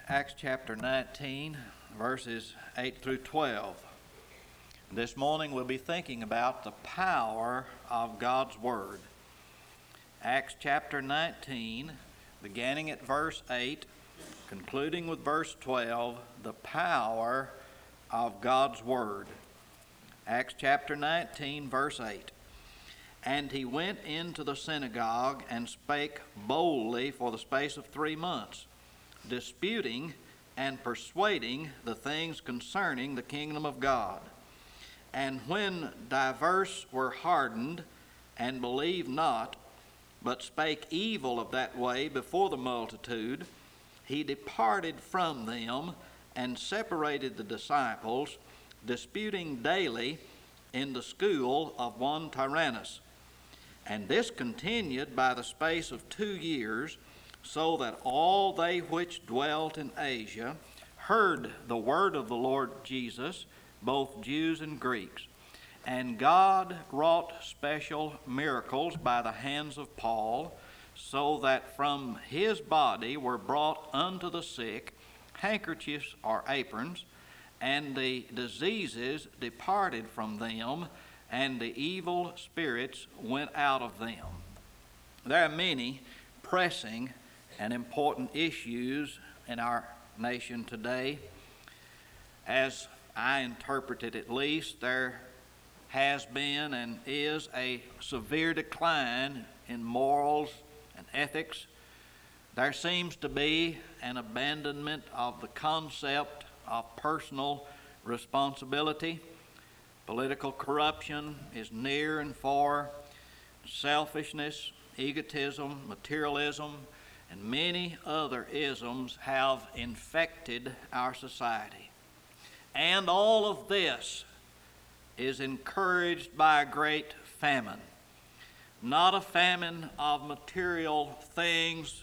Acts chapter 19, verses 8 through 12. This morning we'll be thinking about the power of God's Word. Acts chapter 19, beginning at verse 8, concluding with verse 12, the power of God's Word. Acts chapter 19, verse 8. And he went into the synagogue and spake boldly for the space of 3 months, disputing and persuading the things concerning the kingdom of God. And when divers were hardened and believed not, but spake evil of that way before the multitude, he departed from them and separated the disciples, disputing daily in the school of one Tyrannus. And this continued by the space of 2 years, so that all they which dwelt in Asia heard the word of the Lord Jesus, both Jews and Greeks. And God wrought special miracles by the hands of Paul, so that from his body were brought unto the sick handkerchiefs or aprons, and the diseases departed from them, and the evil spirits went out of them. There are many pressing and important issues in our nation today. As I interpret it, at least, there has been and is a severe decline in morals and ethics. There seems to be an abandonment of the concept of personal responsibility. Political corruption is near and far. Selfishness, egotism, materialism, and many other isms have infected our society. And all of this is encouraged by a great famine. Not a famine of material things,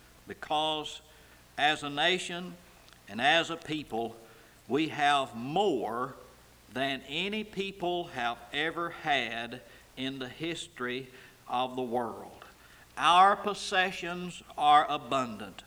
because as a nation and as a people, we have more than any people have ever had in the history of the world. Our possessions are abundant,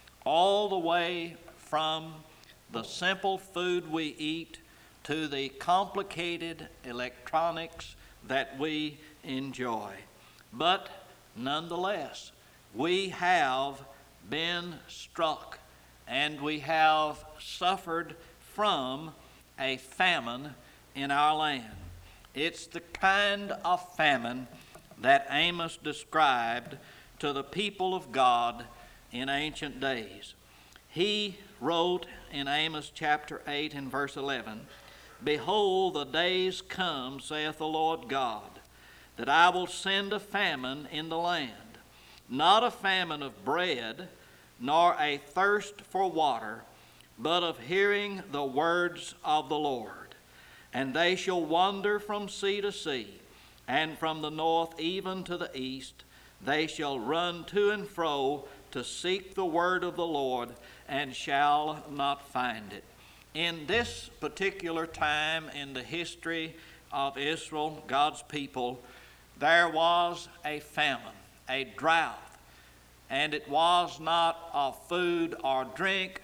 all the way from the simple food we eat to the complicated electronics that we enjoy. But nonetheless, we have been struck and we have suffered from a famine in our land. It's the kind of famine that Amos described to the people of God in ancient days. He wrote in Amos chapter 8 and verse 11, Behold, the days come, saith the Lord God, that I will send a famine in the land, not a famine of bread, nor a thirst for water, but of hearing the words of the Lord. And they shall wander from sea to sea, and from the north even to the east. They shall run to and fro to seek the word of the Lord, and shall not find it. In this particular time in the history of Israel, God's people, there was a famine, a drought. And it was not of food or drink,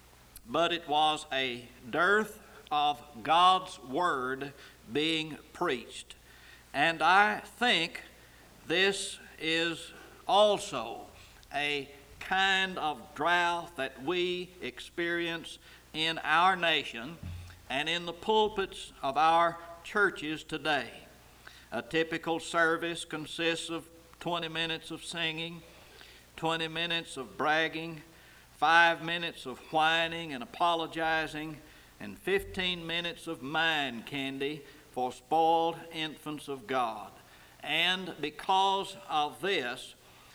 but it was a dearth of God's word being preached. And I think this is also a kind of drought that we experience in our nation and in the pulpits of our churches today. A typical service consists of 20 minutes of singing, 20 minutes of bragging, 5 minutes of whining and apologizing, and 15 minutes of mind candy for spoiled infants of God. And because of this,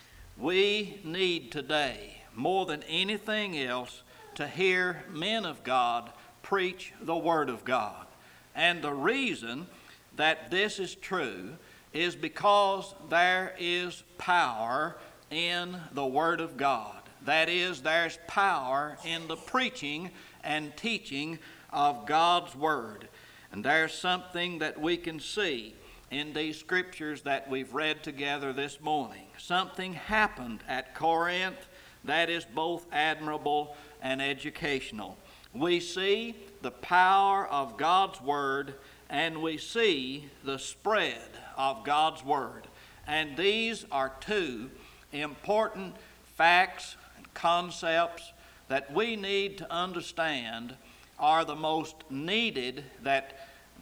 we need today, more than anything else, to hear men of God preach the Word of God. And the reason that this is true is because there is power in the Word of God. That is, there's power in the preaching and teaching of God's Word. And there's something that we can see in these scriptures that we've read together this morning. Something happened at Corinth that is both admirable and educational. We see the power of God's Word, and we see the spread of God's Word. And these are two important facts and concepts that we need to understand are the most needed that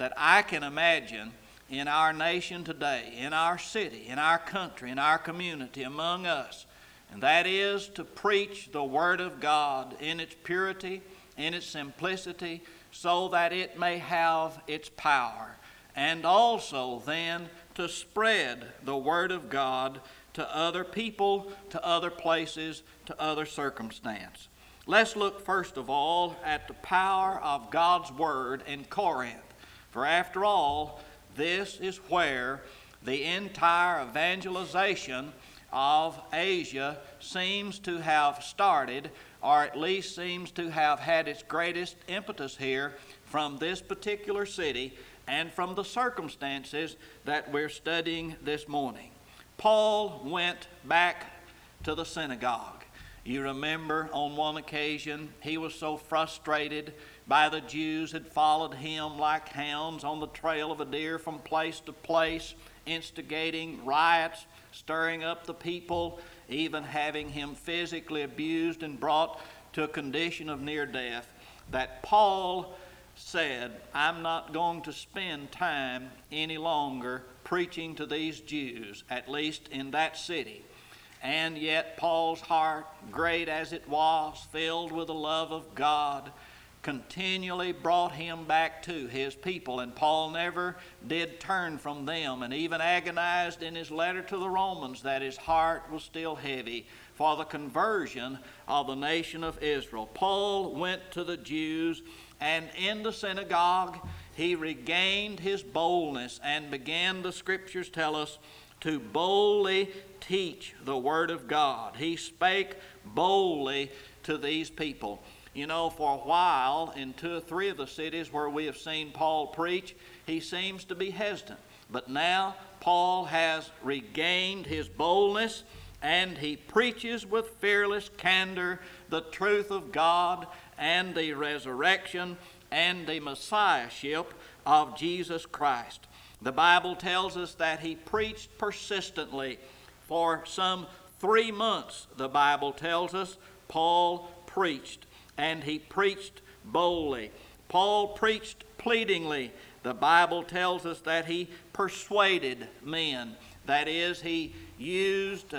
I can imagine in our nation today, in our city, in our country, in our community, among us. And that is to preach the Word of God in its purity, in its simplicity, so that it may have its power. And also then to spread the Word of God to other people, to other places, to other circumstances. Let's look first of all at the power of God's Word in Corinth. For after all, this is where the entire evangelization of Asia seems to have started, or at least seems to have had its greatest impetus here from this particular city and from the circumstances that we're studying this morning. Paul went back to the synagogue. You remember on one occasion he was so frustrated by the Jews had followed him like hounds on the trail of a deer from place to place, instigating riots, stirring up the people, even having him physically abused and brought to a condition of near death, that Paul said, I'm not going to spend time any longer preaching to these Jews, at least in that city. And yet Paul's heart, great as it was, filled with the love of God, continually brought him back to his people. And Paul never did turn from them, and even agonized in his letter to the Romans that his heart was still heavy for the conversion of the nation of Israel. Paul went to the Jews, and in the synagogue he regained his boldness and began, the Scriptures tell us, to boldly teach the Word of God. He spake boldly to these people. You know, for a while, in 2 or 3 of the cities where we have seen Paul preach, he seems to be hesitant. But now Paul has regained his boldness, and he preaches with fearless candor the truth of God and the resurrection and the Messiahship of Jesus Christ. The Bible tells us that he preached persistently for some 3 months. The Bible tells us Paul preached, and he preached boldly. Paul preached pleadingly. The Bible tells us that he persuaded men. That is, he used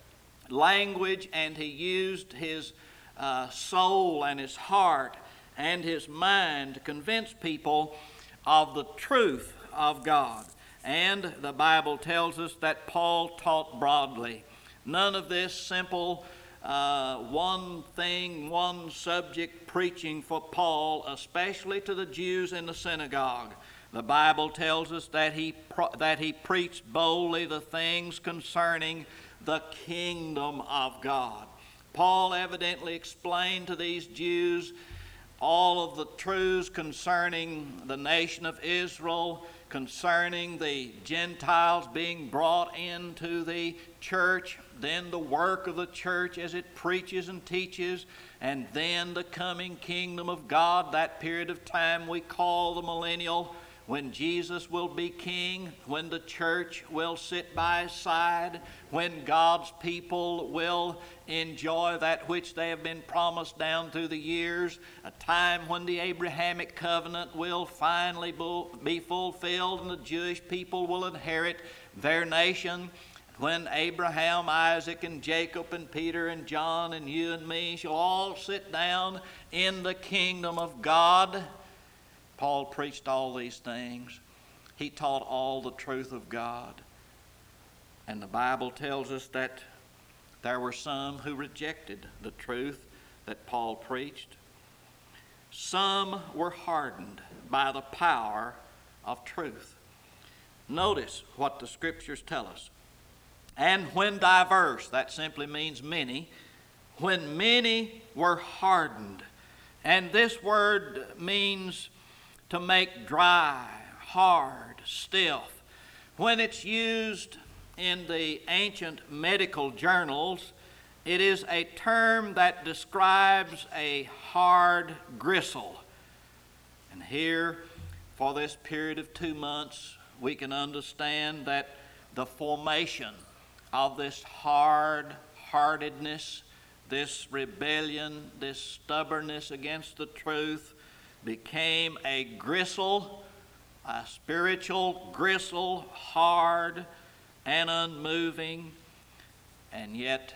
language, and he used his soul and his heart and his mind to convince people of the truth of God. And the Bible tells us that Paul taught broadly. None of this simple one thing, one subject preaching for Paul, especially to the Jews in the synagogue. The Bible tells us that he preached boldly the things concerning the kingdom of God. Paul evidently explained to these Jews all of the truths concerning the nation of Israel, concerning the Gentiles being brought into the church, then the work of the church as it preaches and teaches, and then the coming kingdom of God, that period of time we call the millennial, when Jesus will be king, when the church will sit by his side, when God's people will enjoy that which they have been promised down through the years, a time when the Abrahamic covenant will finally be fulfilled and the Jewish people will inherit their nation, when Abraham, Isaac, and Jacob, and Peter, and John, and you and me shall all sit down in the kingdom of God. Paul preached all these things. He taught all the truth of God. And the Bible tells us that there were some who rejected the truth that Paul preached. Some were hardened by the power of truth. Notice what the Scriptures tell us. And when diverse, that simply means many, when many were hardened. And this word means to make dry, hard, stiff. When it's used in the ancient medical journals, It is a term that describes a hard gristle. And here, for this period of 2 months, we can understand that the formation of this hard-heartedness, this rebellion, this stubbornness against the truth became a gristle, a spiritual gristle, hard and unmoving. And yet,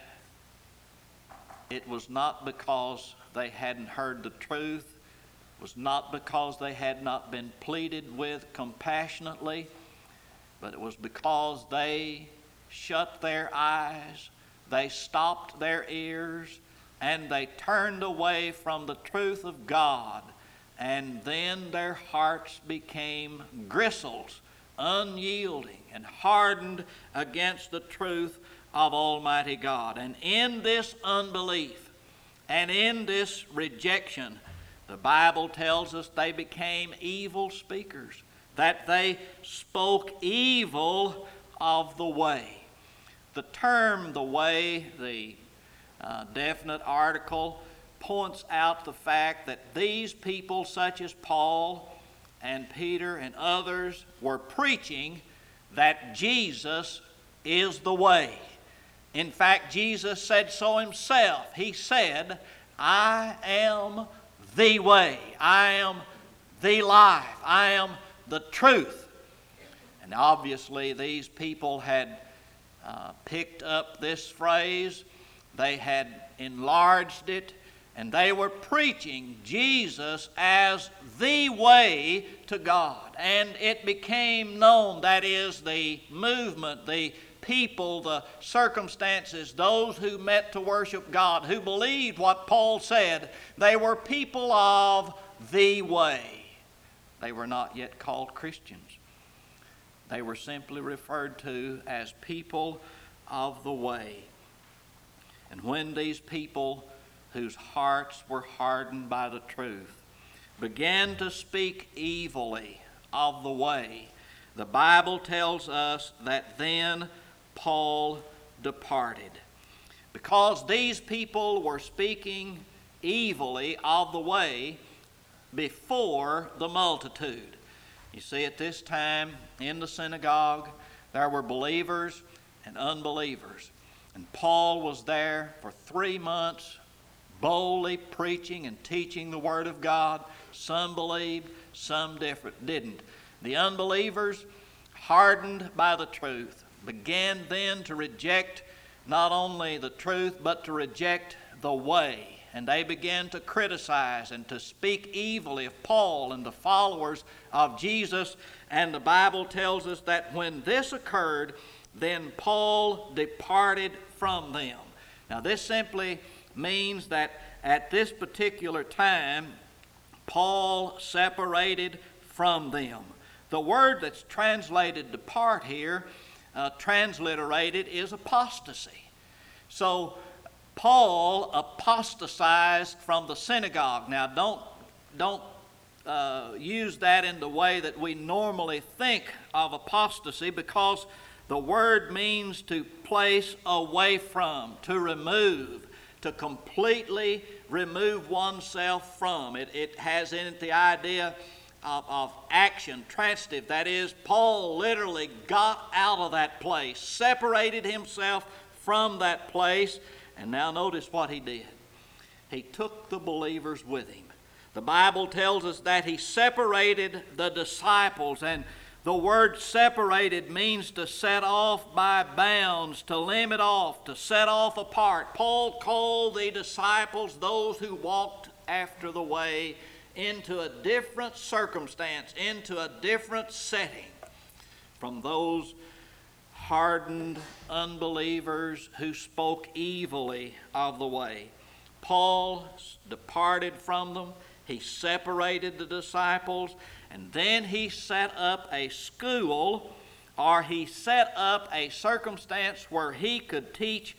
it was not because they hadn't heard the truth. It was not because they had not been pleaded with compassionately, but it was because they shut their eyes, they stopped their ears, and they turned away from the truth of God. And then their hearts became gristles, unyielding and hardened against the truth of Almighty God. And in this unbelief and in this rejection, the Bible tells us they became evil speakers, that they spoke evil of the way. The term "the way," the definite article, points out the fact that these people, such as Paul and Peter and others, were preaching that Jesus is the way. In fact, Jesus said so himself. He said, "I am the way. I am the life. I am the truth." And obviously these people had picked up this phrase. They had enlarged it, and they were preaching Jesus as the way to God. And it became known, that is, the movement, the people, the circumstances, those who met to worship God, who believed what Paul said, they were people of the way. They were not yet called Christians. They were simply referred to as people of the way. And when these people, whose hearts were hardened by the truth, began to speak evilly of the way, the Bible tells us that then Paul departed. Because these people were speaking evilly of the way before the multitude. You see, at this time in the synagogue, there were believers and unbelievers. And Paul was there for 3 months, boldly preaching and teaching the Word of God. Some believed, some didn't. The unbelievers, hardened by the truth, began then to reject not only the truth, but to reject the way. And they began to criticize and to speak evilly of Paul and the followers of Jesus. And the Bible tells us that when this occurred, then Paul departed from them. Now, this simply means that at this particular time, Paul separated from them. The word that's translated depart here, transliterated, is apostasy. So Paul apostatized from the synagogue. Now, don't use that in the way that we normally think of apostasy, because the word means to place away from, to remove, to completely remove oneself from. It has in it the idea of action, transitive. That is, Paul literally got out of that place, separated himself from that place. And now notice what he did. He took the believers with him. The Bible tells us that he separated the disciples, and the word separated means to set off by bounds, to limit off, to set off apart. Paul called the disciples, those who walked after the way, into a different circumstance, into a different setting from those hardened unbelievers who spoke evilly of the way. Paul departed from them. He separated the disciples, and then he set up a school, or he set up a circumstance where he could teach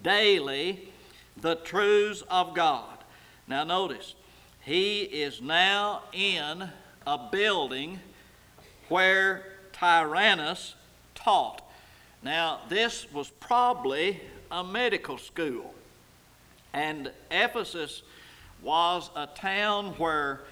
daily the truths of God. Now notice, he is now in a building where Tyrannus taught. Now, this was probably a medical school. And Ephesus was a town where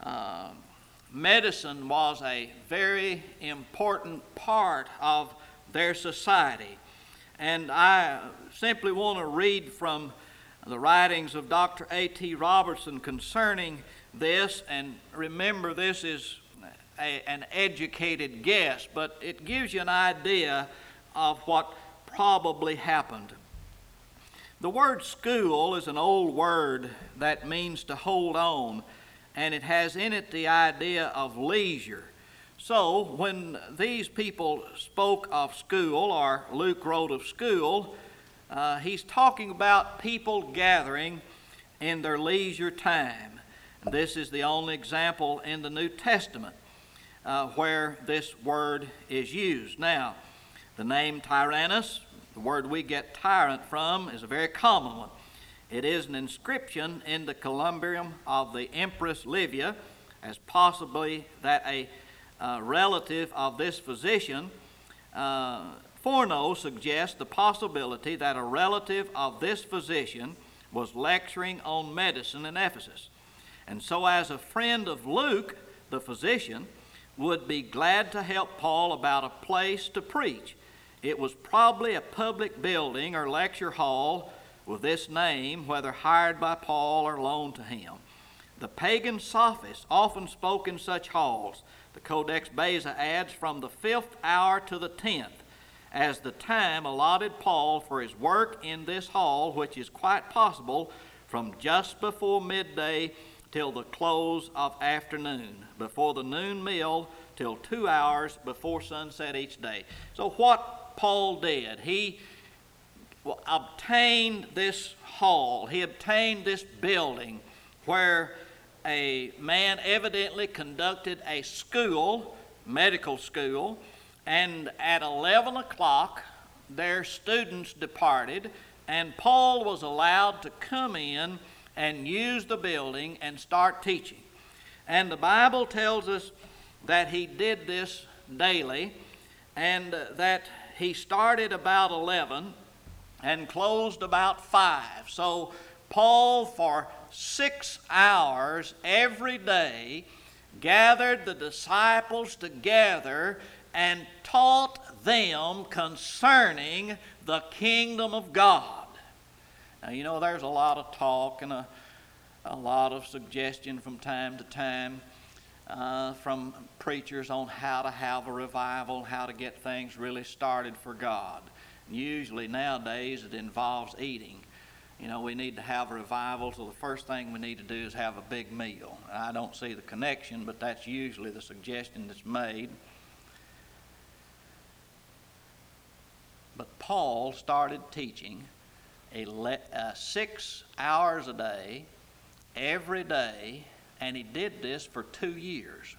medicine was a very important part of their society. And I simply want to read from the writings of Dr. A.T. Robertson concerning this, and remember this is an educated guess, but it gives you an idea of what probably happened. The word school is an old word that means to hold on, and it has in it the idea of leisure. So when these people spoke of school, or Luke wrote of school, he's talking about people gathering in their leisure time. And this is the only example in the New Testament where this word is used. Now, the name Tyrannus, the word we get tyrant from, is a very common one. It is an inscription in the columbarium of the Empress Livia, as possibly that a relative of this physician. Fourneau suggests the possibility that a relative of this physician was lecturing on medicine in Ephesus. And so as a friend of Luke, the physician, would be glad to help Paul about a place to preach. It was probably a public building or lecture hall with this name, whether hired by Paul or loaned to him. The pagan sophists often spoke in such halls. The Codex Beza adds from the 5th hour to the 10th, as the time allotted Paul for his work in this hall, which is quite possible from just before midday till the close of afternoon, before the noon meal till 2 hours before sunset each day. So what Paul did, he obtained this hall, he obtained this building where a man evidently conducted a school, medical school, and at 11 o'clock their students departed, and Paul was allowed to come in and use the building and start teaching. And the Bible tells us that he did this daily, and that he started about 11 and closed about 5. So Paul, for 6 hours every day, gathered the disciples together and taught them concerning the kingdom of God. Now, you know, there's a lot of talk and a lot of suggestion from time to time from preachers on how to have a revival, how to get things really started for God. Usually nowadays it involves eating. You know, we need to have a revival, so the first thing we need to do is have a big meal. I don't see the connection, but that's usually the suggestion that's made. But Paul started teaching 6 hours a day, every day, and he did this for 2 years.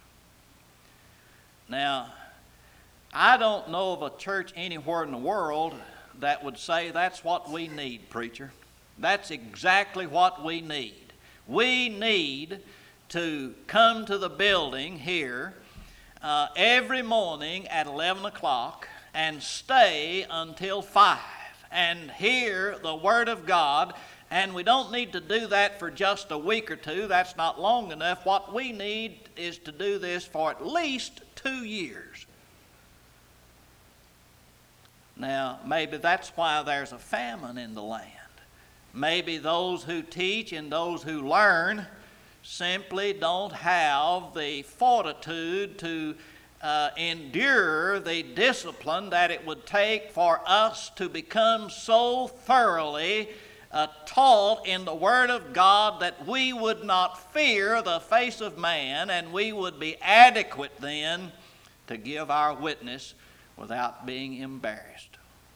Now, I don't know of a church anywhere in the world that would say that's what we need, preacher. That's exactly what we need. We need to come to the building here every morning at 11 o'clock and stay until 5 and hear the Word of God. And we don't need to do that for just a week or two. That's not long enough. What we need is to do this for at least 2 years. Now, maybe that's why there's a famine in the land. Maybe those who teach and those who learn simply don't have the fortitude to endure the discipline that it would take for us to become so thoroughly taught in the Word of God that we would not fear the face of man, and we would be adequate then to give our witness without being embarrassed.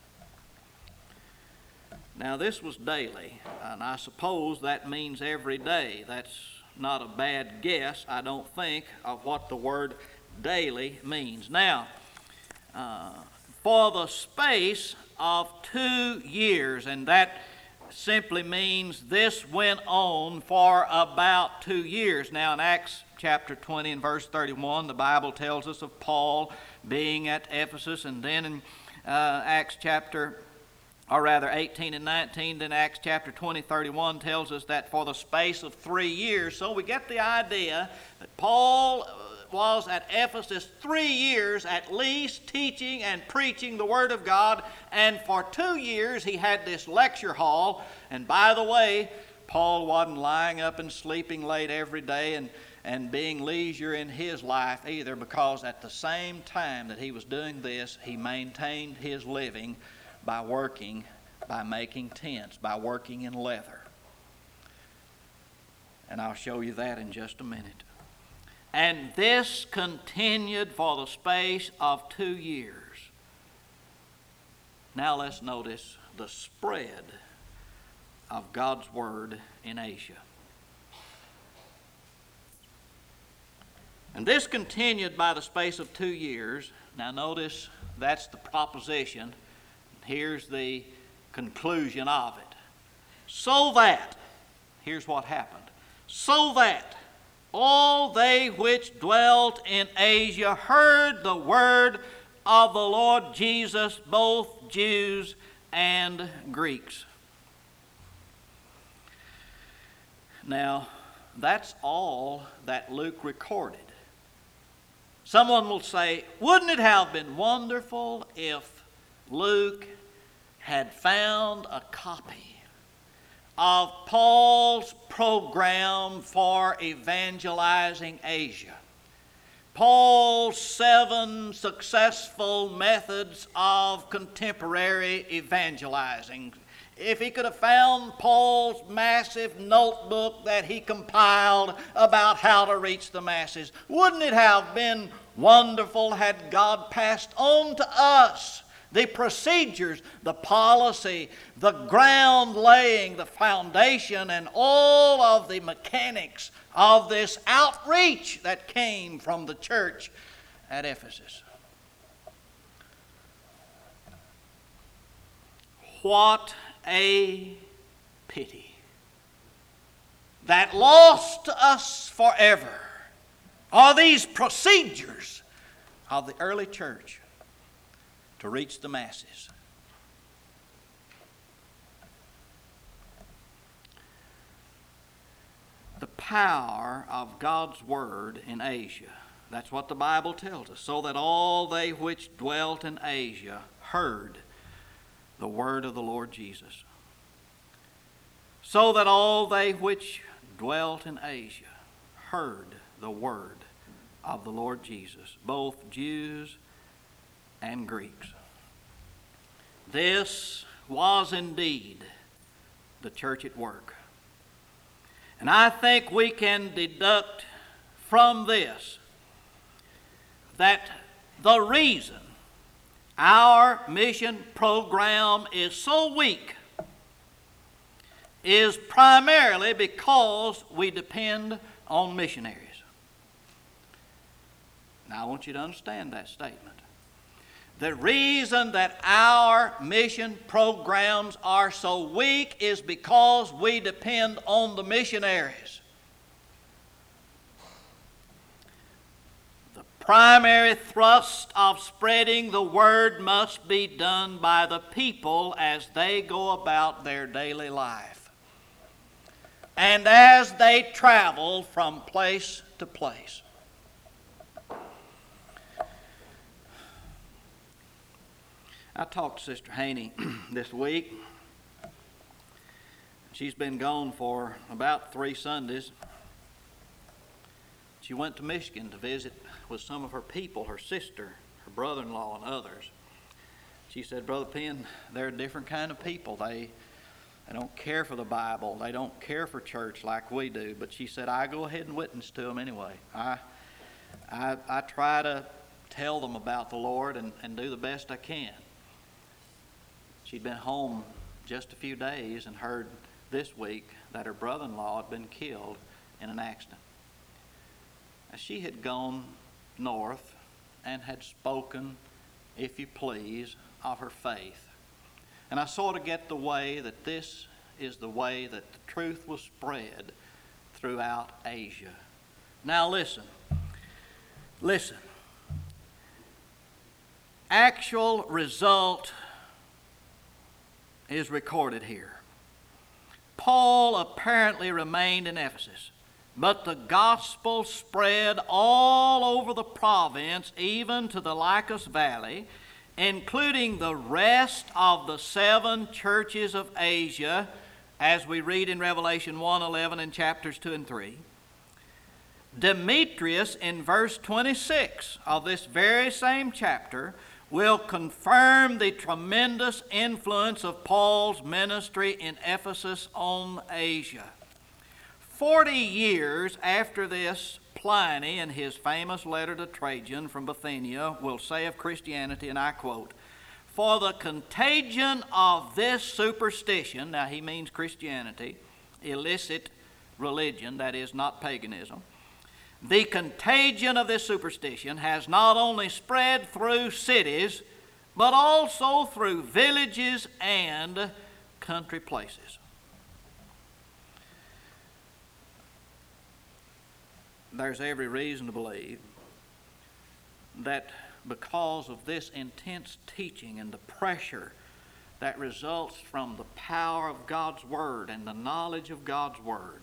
Now, this was daily, and I suppose that means every day. That's not a bad guess, I don't think, of what the word daily means. Now, for the space of 2 years, and that simply means this went on for about 2 years. Now, in Acts chapter 20 and verse 31, the Bible tells us of Paul being at Ephesus, and then in Acts chapter or rather 18 and 19. Then Acts chapter 20, 31 tells us that for the space of 3 years. So we get the idea that Paul was at Ephesus 3 years at least, teaching and preaching the Word of God. And for 2 years he had this lecture hall. And by the way, Paul wasn't lying up and sleeping late every day and being leisure in his life either, because at the same time that he was doing this, he maintained his living by working, by making tents, by working in leather. And I'll show you that in just a minute. And this continued for the space of 2 years. Now let's notice the spread of God's Word in Asia. And this continued by the space of 2 years. Now notice that's the proposition. Here's the conclusion of it. So that, here's what happened. So that all they which dwelt in Asia heard the word of the Lord Jesus, both Jews and Greeks. Now, that's all that Luke recorded. Someone will say, wouldn't it have been wonderful if Luke had found a copy of Paul's program for evangelizing Asia? Paul's 7 successful methods of contemporary evangelizing. If he could have found Paul's massive notebook that he compiled about how to reach the masses, wouldn't it have been wonderful had God passed on to us the procedures, the policy, the ground laying, the foundation, and all of the mechanics of this outreach that came from the church at Ephesus? What a pity that lost to us forever are these procedures of the early church to reach the masses. The power of God's Word in Asia. That's what the Bible tells us. So that all they which dwelt in Asia heard the word of the Lord Jesus. So that all they which dwelt in Asia heard the word of the Lord Jesus, both Jews and Greeks. This was indeed the church at work. And I think we can deduct from this that the reason our mission program is so weak is primarily because we depend on missionaries. Now, I want you to understand that statement. The reason that our mission programs are so weak is because we depend on the missionaries. The primary thrust of spreading the word must be done by the people as they go about their daily life and as they travel from place to place. I talked to Sister Haney this week. She's been gone for about 3 Sundays. She went to Michigan to visit with some of her people, her sister, her brother-in-law, and others. She said, Brother Penn, they're a different kind of people. They don't care for the Bible. They don't care for church like we do. But she said, I go ahead and witness to them anyway. I try to tell them about the Lord and do the best I can. She'd been home just a few days and heard this week that her brother-in-law had been killed in an accident. Now, she had gone north and had spoken, if you please, of her faith. And I sort of get the way that this is the way that the truth was spread throughout Asia. Now listen. Actual result is recorded here. Paul apparently remained in Ephesus, but the gospel spread all over the province, even to the Lycus Valley, including the rest of the 7 churches of Asia, as we read in Revelation 1:11 and chapters 2 and 3. Demetrius, in verse 26 of this very same chapter, will confirm the tremendous influence of Paul's ministry in Ephesus on Asia. 40 years after this, Pliny, in his famous letter to Trajan from Bithynia, will say of Christianity, and I quote, "For the contagion of this superstition," now he means Christianity, illicit religion, that is, not paganism, "the contagion of this superstition has not only spread through cities, but also through villages and country places." There's every reason to believe that because of this intense teaching and the pressure that results from the power of God's Word and the knowledge of God's Word,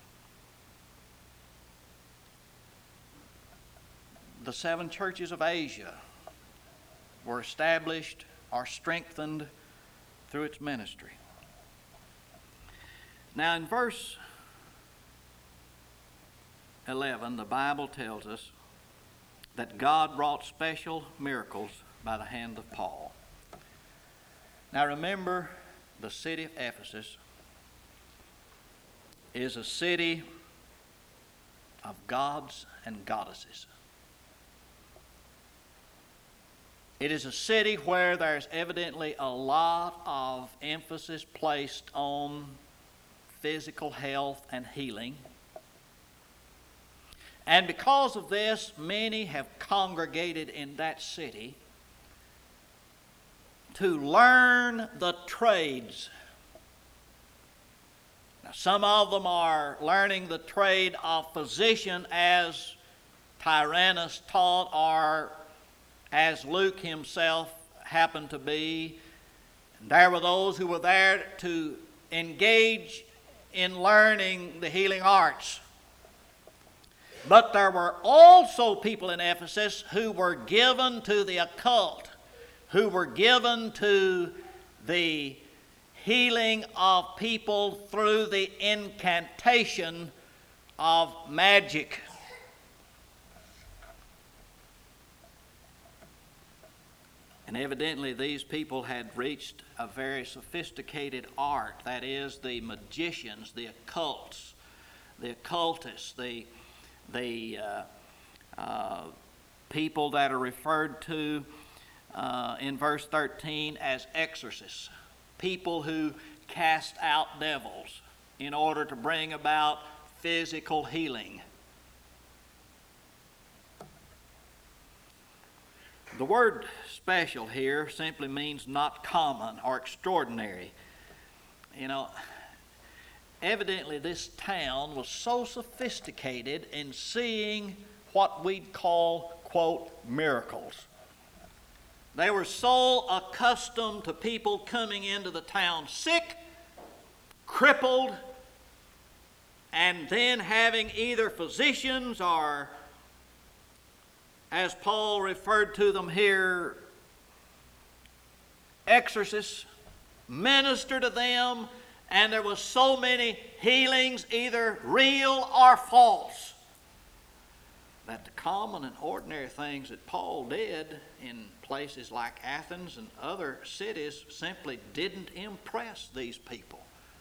the 7 churches of Asia were established or strengthened through its ministry. Now in verse 11, the Bible tells us that God wrought special miracles by the hand of Paul. Now remember, the city of Ephesus is a city of gods and goddesses. It is a city where there's evidently a lot of emphasis placed on physical health and healing. And because of this, many have congregated in that city to learn the trades. Now, some of them are learning the trade of physician, as Tyrannus taught, or as Luke himself happened to be. And there were those who were there to engage in learning the healing arts. But there were also people in Ephesus who were given to the occult, who were given to the healing of people through the incantation of magic. And evidently these people had reached a very sophisticated art, that is, the magicians, the occults, the occultists, the people that are referred to in verse 13 as exorcists, people who cast out devils in order to bring about physical healing. The word special here simply means not common or extraordinary. You know, evidently this town was so sophisticated in seeing what we'd call, quote, miracles. They were so accustomed to people coming into the town sick, crippled, and then having either physicians or, as Paul referred to them here, exorcists, minister to them. And there was so many healings, either real or false, that the common and ordinary things that Paul did in places like Athens and other cities simply didn't impress these people.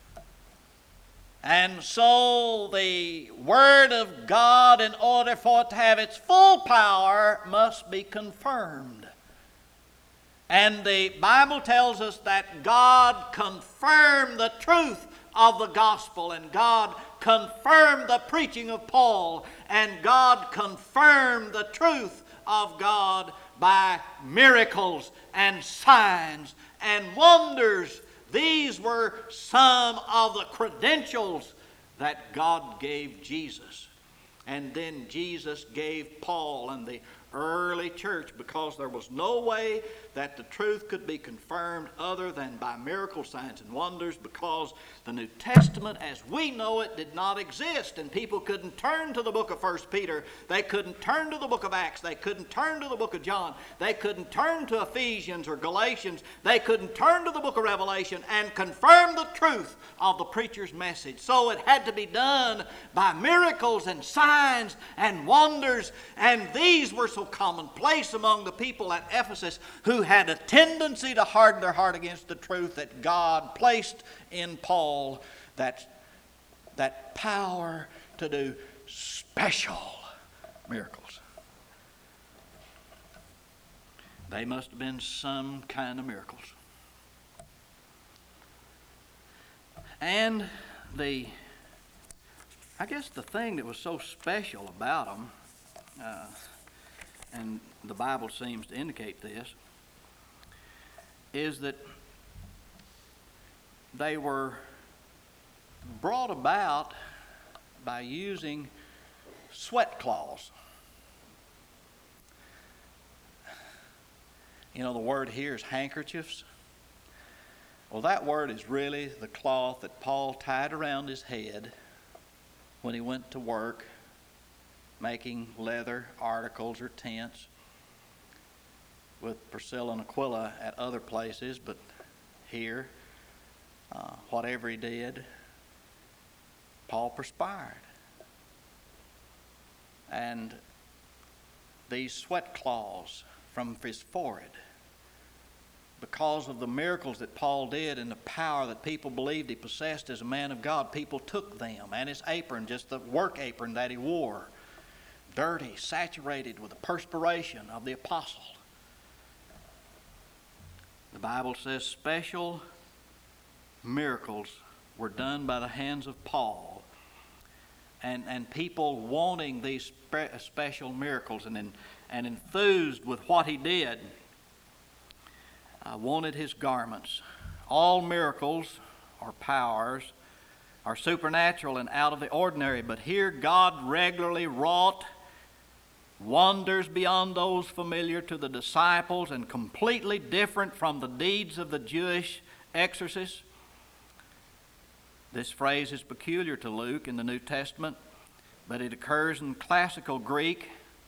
And so the Word of God, in order for it to have its full power, must be confirmed. And the Bible tells us that God confirmed the truth of the gospel, and God confirmed the preaching of Paul, and God confirmed the truth of God by miracles and signs and wonders. These were some of the credentials that God gave Jesus. And then Jesus gave Paul, and the early church, because there was no way that the truth could be confirmed other than by miracle signs and wonders, because the New Testament as we know it did not exist, and people couldn't turn to the book of 1 Peter. They couldn't turn to the book of Acts. They couldn't turn to the book of John. They couldn't turn to Ephesians or Galatians. They couldn't turn to the book of Revelation and confirm the truth of the preacher's message. So it had to be done by miracles and signs and wonders, and these were so commonplace among the people at Ephesus, who had a tendency to harden their heart against the truth, that God placed in Paul that power to do special miracles. They must have been some kind of miracles. And I guess the thing that was so special about them, and the Bible seems to indicate this, is that they were brought about by using sweat cloths. You know, the word here is handkerchiefs. Well, that word is really the cloth that Paul tied around his head when he went to work making leather articles or tents with Priscilla and Aquila at other places, but here, whatever he did, Paul perspired. And these sweat cloths from his forehead, because of the miracles that Paul did and the power that people believed he possessed as a man of God, people took them and his apron, just the work apron that he wore, dirty, saturated with the perspiration of the apostle. The Bible says special miracles were done by the hands of Paul, and people wanting these special miracles and enthused with what he did, wanted his garments. All miracles or powers are supernatural and out of the ordinary, but here God regularly wrought wonders beyond those familiar to the disciples and completely different from the deeds of the Jewish exorcists. This phrase is peculiar to Luke in the New Testament, but it occurs in classical Greek.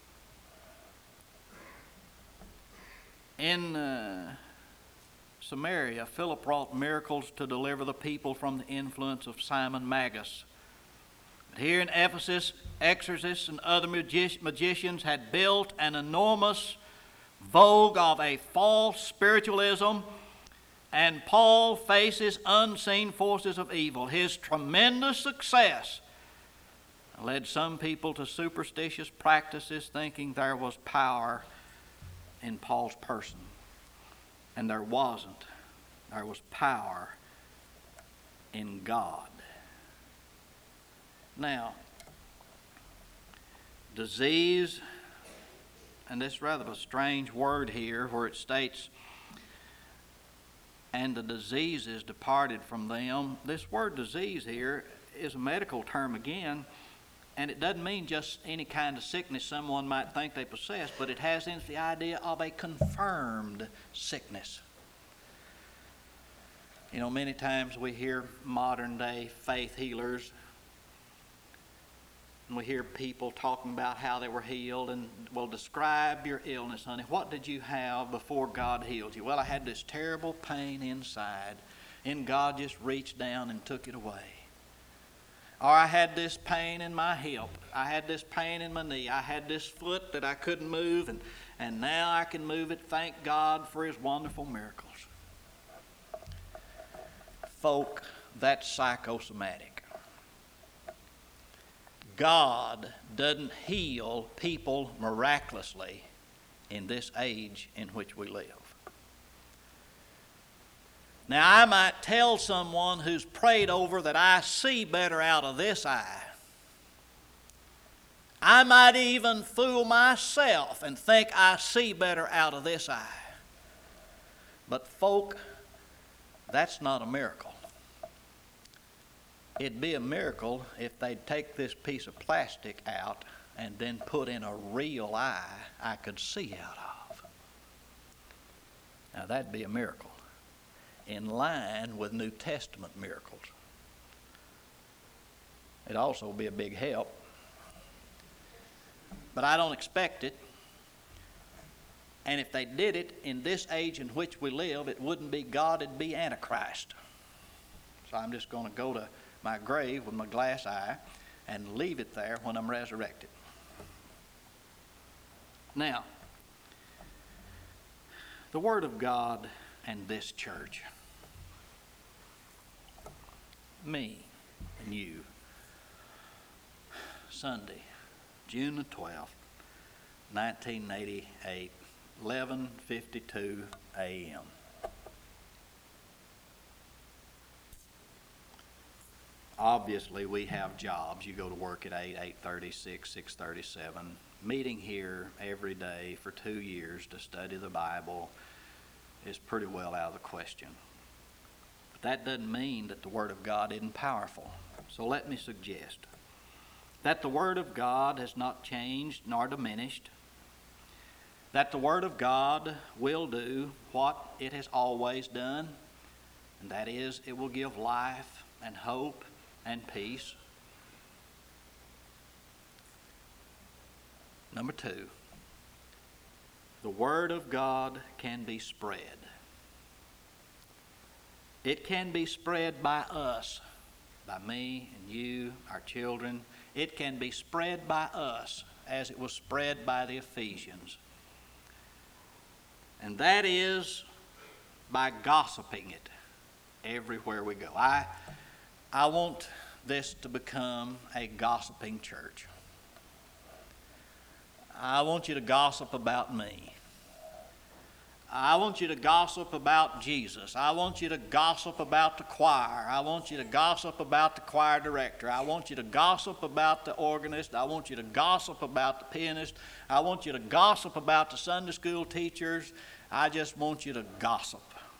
In Samaria, Philip wrought miracles to deliver the people from the influence of Simon Magus. But here in Ephesus, exorcists and other magicians had built an enormous vogue of a false spiritualism, and Paul faces unseen forces of evil. His tremendous success led some people to superstitious practices, thinking there was power in Paul's person. And there wasn't. There was power in God. Now, disease, and this is rather a strange word here where it states, and the diseases departed from them. This word disease here is a medical term again, and it doesn't mean just any kind of sickness someone might think they possess, but it has in the idea of a confirmed sickness. You know, many times we hear modern day faith healers, and we hear people talking about how they were healed, and, well, describe your illness, honey. What did you have before God healed you? Well, I had this terrible pain inside, and God just reached down and took it away. Or I had this pain in my hip. I had this pain in my knee. I had this foot that I couldn't move, and now I can move it. Thank God for His wonderful miracles. Folk, that's psychosomatic. God doesn't heal people miraculously in this age in which we live. Now, I might tell someone who's prayed over that I see better out of this eye. I might even fool myself and think I see better out of this eye. But folk, that's not a miracle. It'd be a miracle if they'd take this piece of plastic out and then put in a real eye I could see out of. Now that'd be a miracle, in line with New Testament miracles. It'd also be a big help, but I don't expect it. And if they did it in this age in which we live, it wouldn't be God, it'd be Antichrist. So I'm just going to go to my grave with my glass eye and leave it there when I'm resurrected. Now, the Word of God and this church, me and you, Sunday, June the 12th, 1988, 11:52 a.m. Obviously, we have jobs. You go to work at 8, 8:30, 6, 6:37. Meeting here every day for 2 years to study the Bible is pretty well out of the question. But that doesn't mean that the Word of God isn't powerful. So let me suggest that the Word of God has not changed nor diminished, that the Word of God will do what it has always done, and that is, it will give life and hope and peace. Number 2, the Word of God can be spread. It can be spread by us, by me and you, our children. It can be spread by us as it was spread by the Ephesians. And that is by gossiping it everywhere we go. I want this to become a gossiping church. I want you to gossip about me. I want you to gossip about Jesus. I want you to gossip about the choir. I want you to gossip about the choir director. I want you to gossip about the organist. I want you to gossip about the pianist. I want you to gossip about the Sunday school teachers. I just want you to gossip.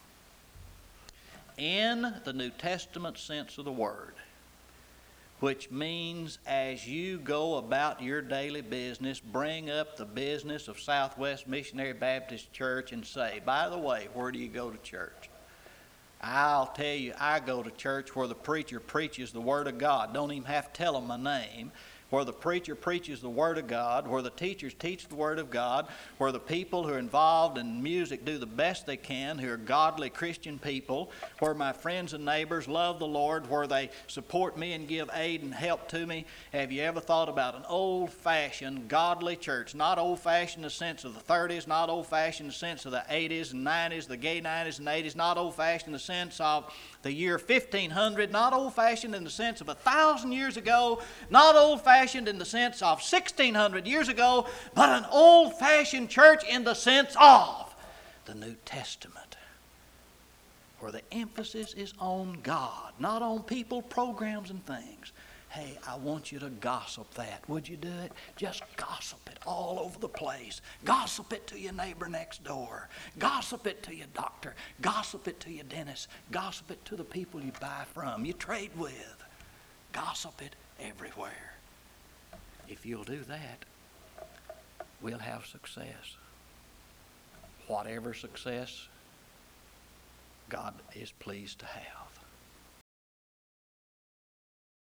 In the New Testament sense of the word, which means as you go about your daily business, bring up the business of Southwest Missionary Baptist Church and say, by the way, where do you go to church? I'll tell you, I go to church where the preacher preaches the Word of God. Don't even have to tell them my name. Where the preacher preaches the Word of God, where the teachers teach the Word of God, where the people who are involved in music do the best they can, who are godly Christian people, where my friends and neighbors love the Lord, where they support me and give aid and help to me. Have you ever thought about an old-fashioned godly church? Not old-fashioned in the sense of the 30s, not old-fashioned in the sense of the 80s and 90s, the gay 90s and 80s, not old-fashioned in the sense of the year 1500, not old-fashioned in the sense of 1,000 years ago, not old-fashioned in the sense of 1,600 years ago, but an old-fashioned church in the sense of the New Testament, where the emphasis is on God, not on people, programs, and things. Hey, I want you to gossip that. Would you do it? Just gossip it all over the place. Gossip it to your neighbor next door. Gossip it to your doctor. Gossip it to your dentist. Gossip it to the people you buy from, you trade with. Gossip it everywhere. If you'll do that, we'll have success. Whatever success God is pleased to have.